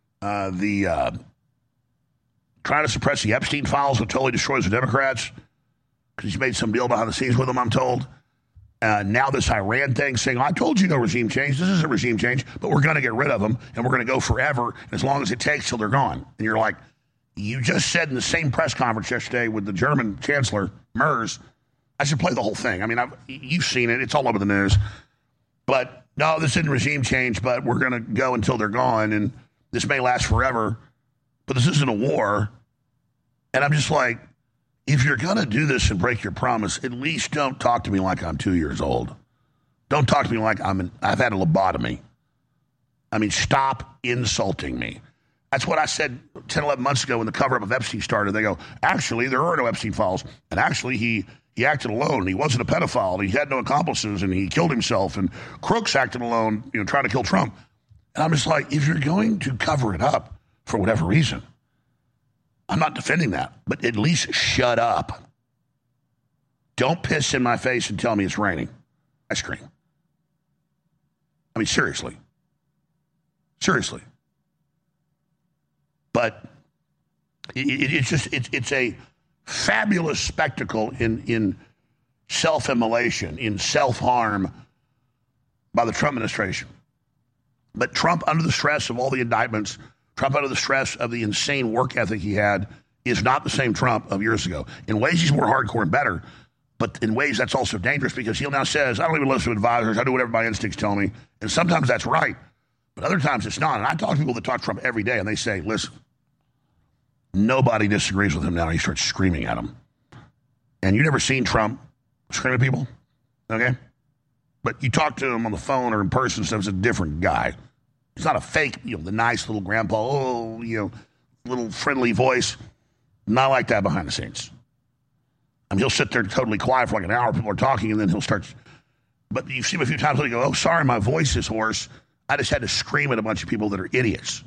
trying to suppress the Epstein files, that totally destroys the Democrats because he's made some deal behind the scenes with them, I'm told. Now this Iran thing saying, I told you no regime change. This isn't regime change, but we're going to get rid of them, and we're going to go forever, and as long as it takes till they're gone. And you're like, you just said in the same press conference yesterday with the German Chancellor, Merz, I should play the whole thing. I mean, you've seen it. It's all over the news. But no, this isn't regime change, but we're going to go until they're gone, and this may last forever, but this isn't a war. And I'm just like, if you're going to do this and break your promise, at least don't talk to me like I'm 2 years old. Don't talk to me like I've had a lobotomy. I mean, stop insulting me. That's what I said 10, 11 months ago when the cover-up of Epstein started. They go, actually, there are no Epstein files. And actually, he acted alone. He wasn't a pedophile. He had no accomplices, and he killed himself. And Crooks acted alone, trying to kill Trump. And I'm just like, if you're going to cover it up for whatever reason, I'm not defending that, but at least shut up. Don't piss in my face and tell me it's raining. Ice cream. I mean, seriously. Seriously. But it's a fabulous spectacle in self-immolation, in self-harm by the Trump administration. But Trump, under the stress of all the indictments, Trump, under the stress of the insane work ethic he had, is not the same Trump of years ago. In ways, he's more hardcore and better, but in ways, that's also dangerous because he now says, I don't even listen to advisors. I do whatever my instincts tell me. And sometimes that's right, but other times it's not. And I talk to people that talk to Trump every day, and they say, listen, nobody disagrees with him now. And he starts screaming at him. And you've never seen Trump scream at people, okay? But you talk to him on the phone or in person, so it's a different guy. He's not a fake, the nice little grandpa, little friendly voice. Not like that behind the scenes. I mean, he'll sit there totally quiet for like an hour. People are talking, and then he'll start. But you've seen him a few times. He'll go, oh, sorry, my voice is hoarse. I just had to scream at a bunch of people that are idiots.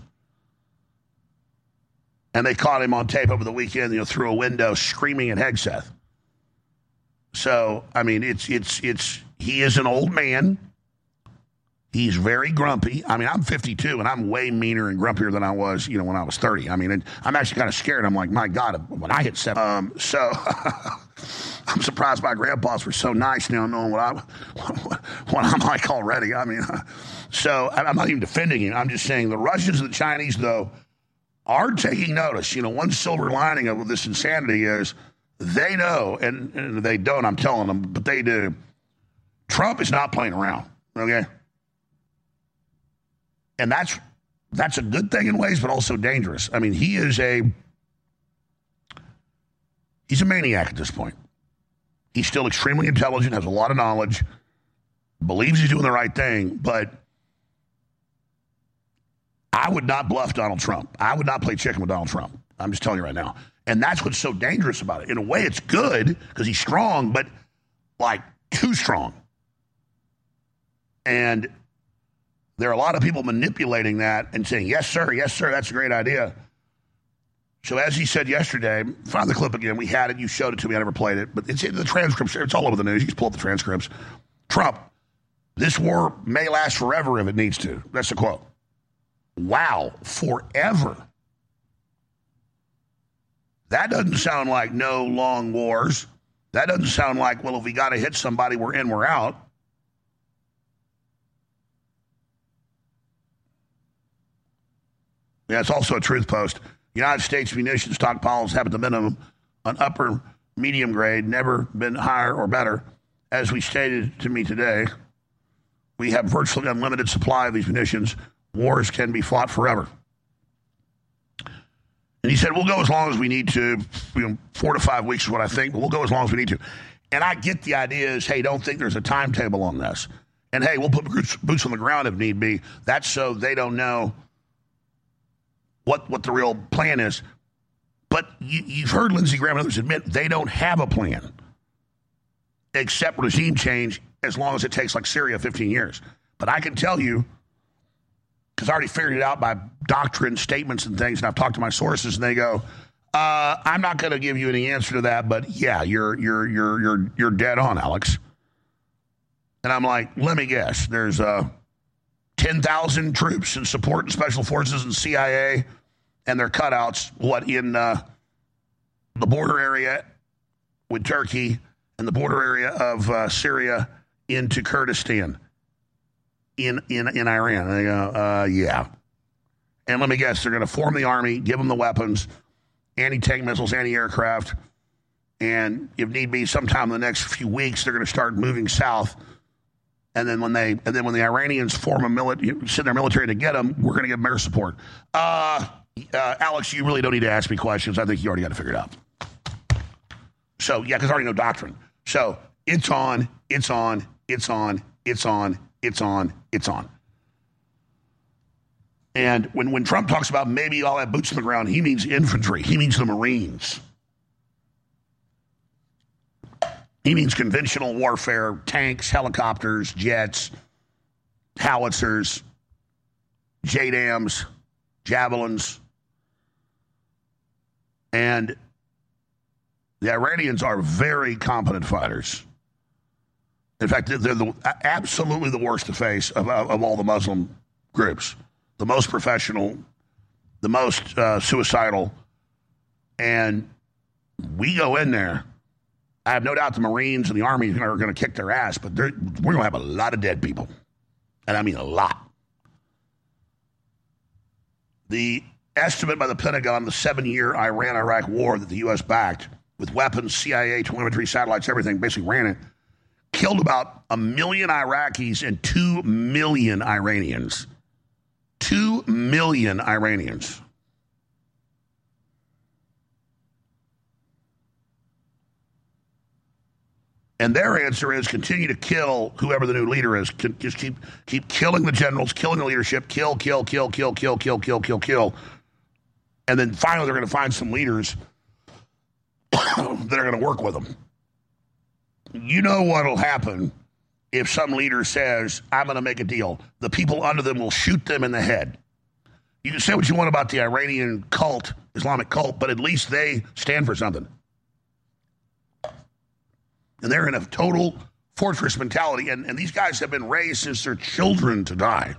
And they caught him on tape over the weekend, through a window screaming at Hegseth. So, I mean, he is an old man. He's very grumpy. I mean, I'm 52, and I'm way meaner and grumpier than I was, when I was 30. I mean, I'm actually kind of scared. I'm like, my God, when I hit 7. So I'm surprised my grandpas were so nice now, knowing what I'm like already. I mean, so I'm not even defending him. I'm just saying the Russians and the Chinese, though, are taking notice. One silver lining of this insanity is they know, and they don't, I'm telling them, but they do. Trump is not playing around, okay? And that's a good thing in ways, but also dangerous. I mean, he's a maniac at this point. He's still extremely intelligent, has a lot of knowledge, believes he's doing the right thing, but I would not bluff Donald Trump. I would not play chicken with Donald Trump. I'm just telling you right now. And that's what's so dangerous about it. In a way, it's good because he's strong, but like too strong. And there are a lot of people manipulating that and saying, yes, sir, that's a great idea. So as he said yesterday, find the clip again. We had it. You showed it to me. I never played it. But it's in the transcripts. It's all over the news. You can pull up the transcripts. Trump, this war may last forever if it needs to. That's the quote. Wow, forever. That doesn't sound like no long wars. That doesn't sound like, well, if we got to hit somebody, we're in, we're out. Yeah, it's also a truth post. United States munitions stockpiles have at the minimum an upper medium grade, never been higher or better. As we stated to me today, we have virtually unlimited supply of these munitions. Wars can be fought forever. And he said, we'll go as long as we need to. 4 to 5 weeks is what I think, but we'll go as long as we need to. And I get the idea is, hey, don't think there's a timetable on this. And, hey, we'll put boots on the ground if need be. That's so they don't know what the real plan is. But you've heard Lindsey Graham and others admit they don't have a plan except regime change as long as it takes like Syria 15 years. But I can tell you, because I already figured it out by doctrine, statements, and things, and I've talked to my sources, and they go, I'm not going to give you any answer to that, but yeah, you're dead on, Alex. And I'm like, let me guess. There's 10,000 troops and support and special forces and CIA and their cutouts, in the border area with Turkey and the border area of Syria into Kurdistan in Iran. And they go, yeah. And let me guess, they're going to form the army, give them the weapons, anti-tank missiles, anti-aircraft, and if need be, sometime in the next few weeks, they're going to start moving south. And then when the Iranians send their military to get them, we're going to give them air support. Alex, you really don't need to ask me questions. I think you already got it figured out. So yeah, because I already know doctrine. So it's on. And when Trump talks about maybe I'll have boots on the ground, he means infantry. He means the Marines. He means conventional warfare, tanks, helicopters, jets, howitzers, JDAMs, javelins. And the Iranians are very competent fighters. In fact, they're absolutely the worst to face of all the Muslim groups. The most professional, the most suicidal. And we go in there. I have no doubt the Marines and the Army are going to kick their ass, but we're going to have a lot of dead people. And I mean a lot. The estimate by the Pentagon, the 7-year Iran-Iraq war that the U.S. backed with weapons, CIA, telemetry, satellites, everything, basically ran it, killed about 1 million Iraqis and 2 million Iranians. 2 million Iranians. And their answer is continue to kill whoever the new leader is. Just keep killing the generals, killing the leadership, kill. And then finally they're going to find some leaders that are going to work with them. You know what will happen if some leader says, I'm going to make a deal. The people under them will shoot them in the head. You can say what you want about the Iranian cult, Islamic cult, but at least they stand for something. And they're in a total fortress mentality. And these guys have been raised since they're children to die.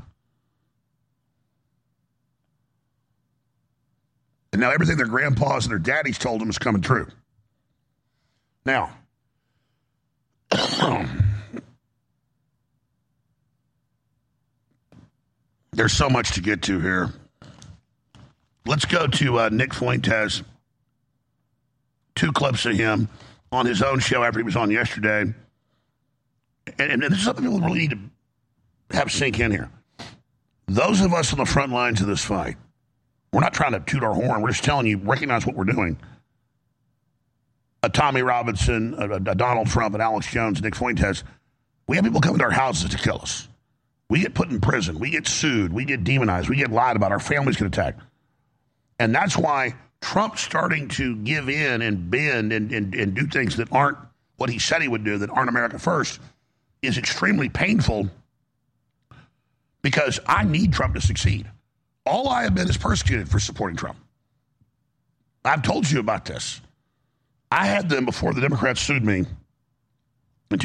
And now everything their grandpas and their daddies told them is coming true. Now, there's so much to get to here. Let's go to Nick Fuentes. 2 clips of him on his own show after he was on yesterday. And this is something we really need to have sink in here. Those of us on the front lines of this fight, we're not trying to toot our horn. We're just telling you, recognize what we're doing. A Tommy Robinson, a Donald Trump, and Alex Jones, Nick Fuentes, we have people coming to our houses to kill us. We get put in prison. We get sued. We get demonized. We get lied about. Our families get attacked. And that's why Trump's starting to give in and bend and do things that aren't what he said he would do, that aren't America first, is extremely painful because I need Trump to succeed. All I have been is persecuted for supporting Trump. I've told you about this. I had them before the Democrats sued me in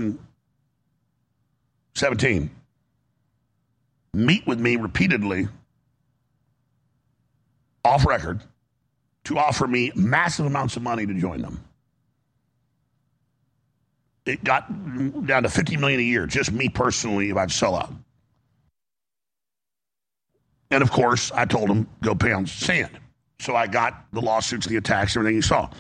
2017 meet with me repeatedly off record to offer me massive amounts of money to join them. It got down to $50 million a year, just me personally, if I'd sell out. And of course, I told them, go pound sand. So I got the lawsuits, the attacks, everything you saw.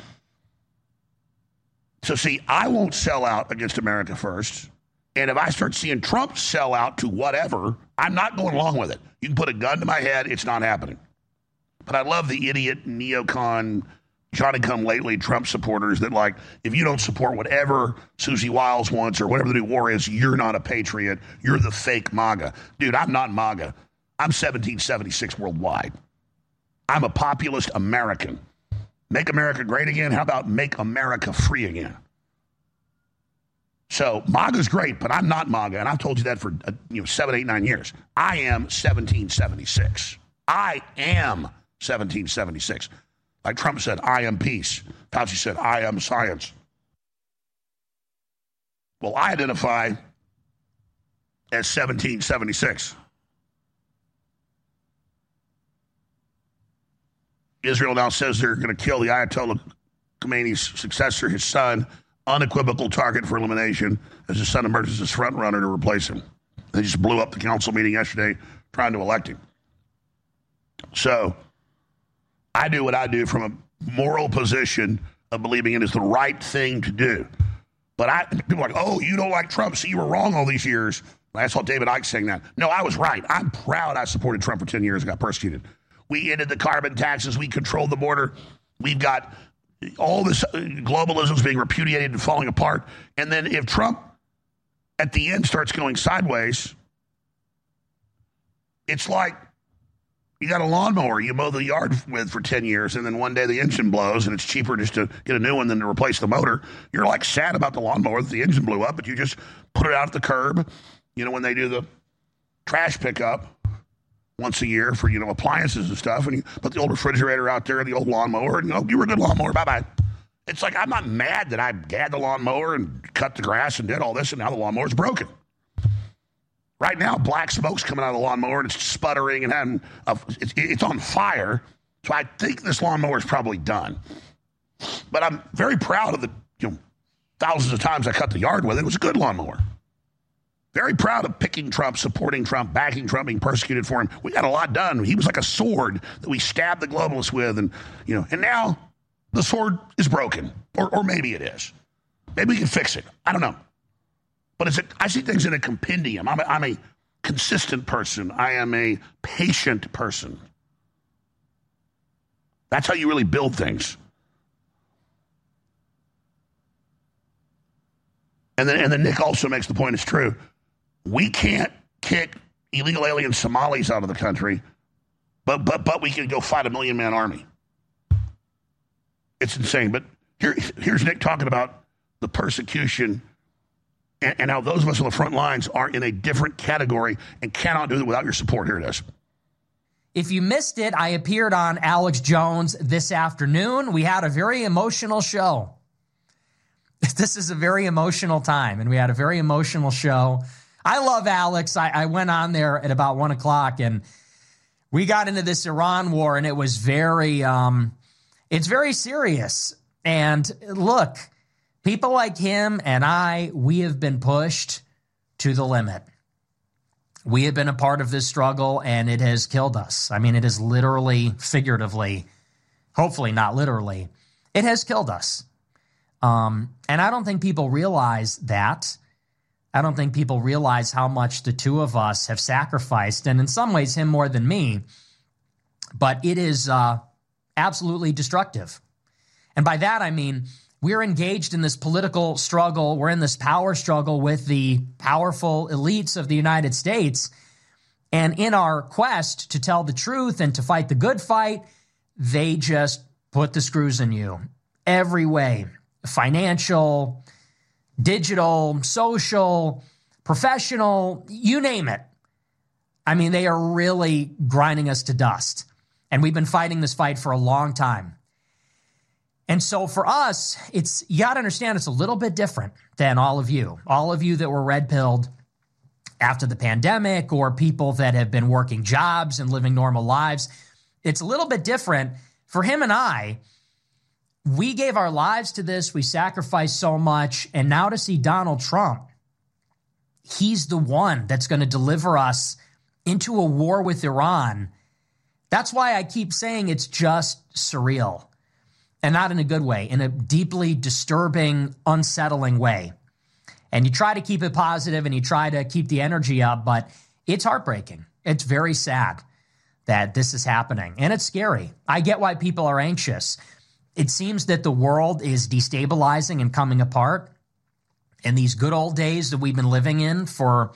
So see, I won't sell out against America first. And if I start seeing Trump sell out to whatever, I'm not going along with it. You can put a gun to my head, it's not happening. But I love the idiot, neocon, Johnny-come-lately Trump supporters that, like, if you don't support whatever Susie Wiles wants or whatever the new war is, you're not a patriot. You're the fake MAGA. Dude, I'm not MAGA. I'm 1776 worldwide. I'm a populist American. Make America great again? How about make America free again? So MAGA's great, but I'm not MAGA, and I've told you that for 7, 8, 9 years. I am 1776. I am 1776. Like Trump said, I am peace. Fauci said, I am science. Well, I identify as 1776. Israel now says they're going to kill the Ayatollah Khomeini's successor, his son, unequivocal target for elimination as his son emerges as front runner to replace him. They just blew up the council meeting yesterday trying to elect him. So I do what I do from a moral position of believing it is the right thing to do. But people are like, oh, you don't like Trump, so you were wrong all these years. I saw David Icke saying that. No, I was right. I'm proud I supported Trump for 10 years and got persecuted. We ended the carbon taxes. We controlled the border. We've got all this globalism is being repudiated and falling apart. And then if Trump at the end starts going sideways, it's like you got a lawnmower you mow the yard with for 10 years, and then one day the engine blows, and it's cheaper just to get a new one than to replace the motor. You're like sad about the lawnmower that the engine blew up, but you just put it out at the curb. You know, when they do the trash pickup once a year for, appliances and stuff, and you put the old refrigerator out there, the old lawnmower, and you were a good lawnmower, bye-bye. It's like, I'm not mad that I had the lawnmower and cut the grass and did all this, and now the lawnmower's broken. Right now, black smoke's coming out of the lawnmower, and it's sputtering, and it's on fire, so I think this lawnmower is probably done. But I'm very proud of the thousands of times I cut the yard with it. It was a good lawnmower. Very proud of picking Trump, supporting Trump, backing Trump, being persecuted for him. We got a lot done. He was like a sword that we stabbed the globalists with, and now the sword is broken, or maybe it is. Maybe we can fix it. I don't know. But I see things in a compendium. I'm a consistent person. I am a patient person. That's how you really build things. And then Nick also makes the point, it's true. We can't kick illegal alien Somalis out of the country, but we can go fight a 1 million-man army. It's insane. But here's Nick talking about the persecution and how those of us on the front lines are in a different category and cannot do it without your support. Here it is. If you missed it, I appeared on Alex Jones this afternoon. We had a very emotional show. This is a very emotional time, and we had a very emotional show. I love Alex. I went on there at about 1 o'clock, and we got into this Iran war, and it was it's very serious. And look, people like him and we have been pushed to the limit. We have been a part of this struggle, and it has killed us. I mean, it is literally, figuratively, hopefully not literally, it has killed us. And I don't think people realize that. I don't think people realize how much the two of us have sacrificed, and in some ways him more than me. But it is absolutely destructive. And by that I mean we're engaged in this political struggle. We're in this power struggle with the powerful elites of the United States. And in our quest to tell the truth and to fight the good fight, they just put the screws in you every way. Financial, digital, social, professional, you name it. I mean, they are really grinding us to dust. And we've been fighting this fight for a long time. And so for us, you got to understand it's a little bit different than all of you that were red-pilled after the pandemic, or people that have been working jobs and living normal lives. It's a little bit different. For him and I, we gave our lives to this. We sacrificed so much. And now to see Donald Trump, he's the one that's going to deliver us into a war with Iran. That's why I keep saying it's just surreal, and not in a good way, in a deeply disturbing, unsettling way. And you try to keep it positive and you try to keep the energy up, but it's heartbreaking. It's very sad that this is happening, and it's scary. I get why people are anxious. It seems that the world is destabilizing and coming apart, and these good old days that we've been living in for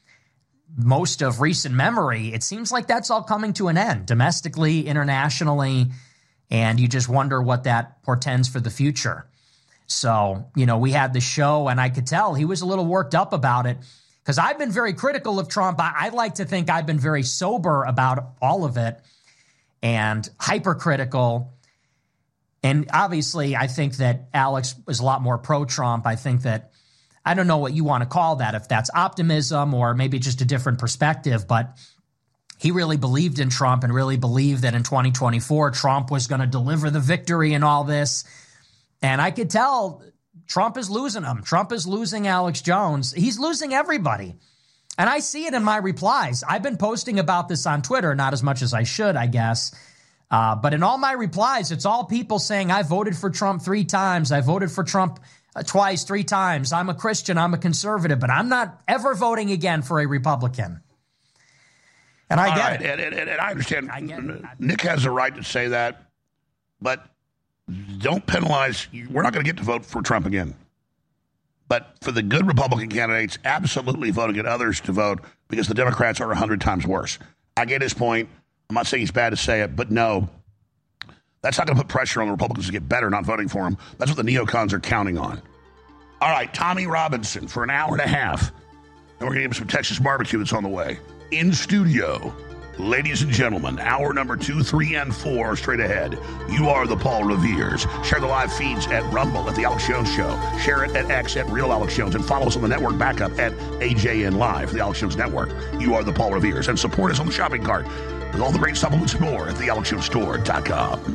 most of recent memory, it seems like that's all coming to an end, domestically, internationally, and you just wonder what that portends for the future. So, we had the show, and I could tell he was a little worked up about it, because I've been very critical of Trump. I like to think I've been very sober about all of it and hypercritical. And obviously, I think that Alex is a lot more pro-Trump. I think that, I don't know what you want to call that, if that's optimism or maybe just a different perspective, but he really believed in Trump and really believed that in 2024, Trump was going to deliver the victory and all this. And I could tell Trump is losing him. Trump is losing Alex Jones. He's losing everybody. And I see it in my replies. I've been posting about this on Twitter, not as much as I should, I guess. But in all my replies, it's all people saying, I voted for Trump 3 times. I voted for Trump twice, 3 times. I'm a Christian. I'm a conservative. But I'm not ever voting again for a Republican. And I get it. And I understand. Nick has the right to say that. But don't penalize. We're not going to get to vote for Trump again. But for the good Republican candidates, absolutely vote and get others to vote, because the Democrats are 100 times worse. I get his point. I'm not saying he's bad to say it, but no, that's not going to put pressure on the Republicans to get better not voting for him. That's what the neocons are counting on. All right, Tommy Robinson for an hour and a half. And we're going to give him some Texas barbecue that's on the way. In studio, ladies and gentlemen, hour number 2, 3, and 4 straight ahead. You are the Paul Reveres. Share the live feeds at Rumble at The Alex Jones Show. Share it at X at Real Alex Jones. And follow us on the network backup at AJN Live, The Alex Jones Network. You are the Paul Reveres. And support us on the shopping cart with all the great supplements and more at TheAlexJonesStore.com.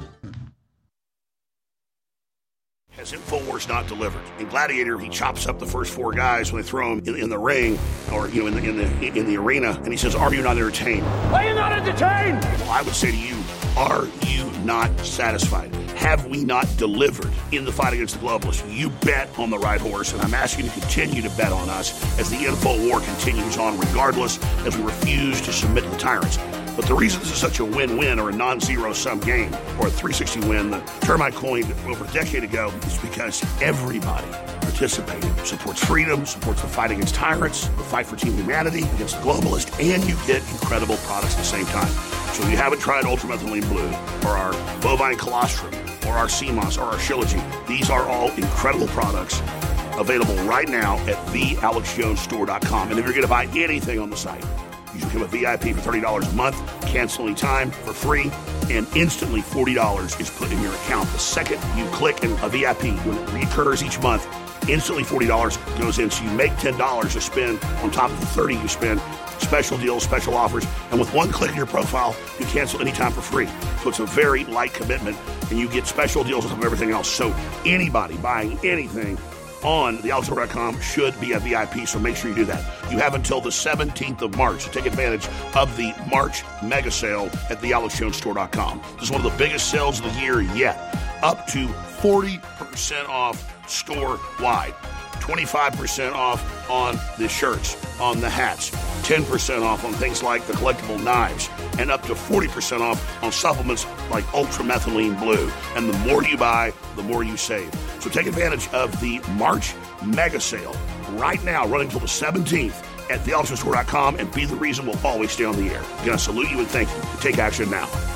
Has InfoWars not delivered? In Gladiator, he chops up the first 4 guys when they throw him in the ring, or in the arena, and he says, "Are you not entertained? Are you not entertained?" Well, I would say to you, are you not satisfied? Have we not delivered in the fight against the globalists? You bet on the right horse, and I'm asking you to continue to bet on us as the info war continues on, regardless, as we refuse to submit to the tyrants. But the reason this is such a win-win, or a non-zero-sum game, or a 360 win, the term I coined over a decade ago, is because everybody participated. Supports freedom, supports the fight against tyrants, the fight for team humanity against the globalists, and you get incredible products at the same time. So if you haven't tried Ultramethylene Blue, or our bovine colostrum, or our CMOS, or our Shilajit, these are all incredible products available right now at TheAlexJonesStore.com. And if you're going to buy anything on the site, you can become a VIP for $30 a month, cancel any time for free, and instantly $40 is put in your account. The second you click in a VIP, when it recurs each month, instantly $40 goes in. So you make $10 to spend on top of the $30 you spend. Special deals, special offers, and with one click in your profile, you cancel anytime for free. So it's a very light commitment, and you get special deals on top of everything else. So anybody buying anything on TheAlexJones.com should be a VIP, so make sure you do that. You have until the 17th of March to take advantage of the March mega sale at TheAlexJonesStore.com. This is one of the biggest sales of the year yet. Up to 40% off store-wide. 25% off on the shirts, on the hats, 10% off on things like the collectible knives, and up to 40% off on supplements like Ultramethylene Blue. And the more you buy, the more you save. So take advantage of the March mega sale right now, running until the 17th at TheAlexJonesStore.com, and be the reason we'll always stay on the air. Again, I salute you and thank you. Take action now.